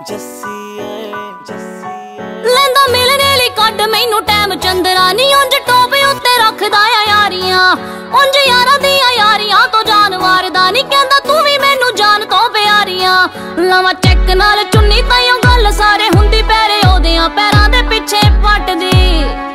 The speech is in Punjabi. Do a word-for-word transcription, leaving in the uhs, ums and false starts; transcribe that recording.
ਲੈਂਦਾ ਮਿਲਣੇ ਲਈ ਕੱਢ ਮੈਨੂੰ ਟਾਈਮ ਚੰਦਰਾ ਨੀ ਉਂਝ ਟੋਪ ਉੱਤੇ ਰੱਖਦਾ ਆ ਯਾਰੀਆਂ ਉਂਝ ਯਾਰਾਂ ਦੀਆਂ ਯਾਰੀਆਂ ਤੋਂ ਜਾਨ ਵਾਰਦਾ ਨੀ ਕਹਿੰਦਾ ਤੂੰ ਵੀ ਮੈਨੂੰ ਜਾਨ ਤੋਂ ਪਿਆਰੀਆਂ ਲਵਾਂ ਚੈੱਕ ਨਾਲ ਚੁੰਨੀ ਤਾਈਓ ਗੱਲ ਸਾਰੇ ਹੁੰਦੀ ਪੈਰੇ ਉਹਦਿਆਂ ਪੈਰਾਂ ਦੇ ਪਿੱਛੇ ਪੱਟਦੀ।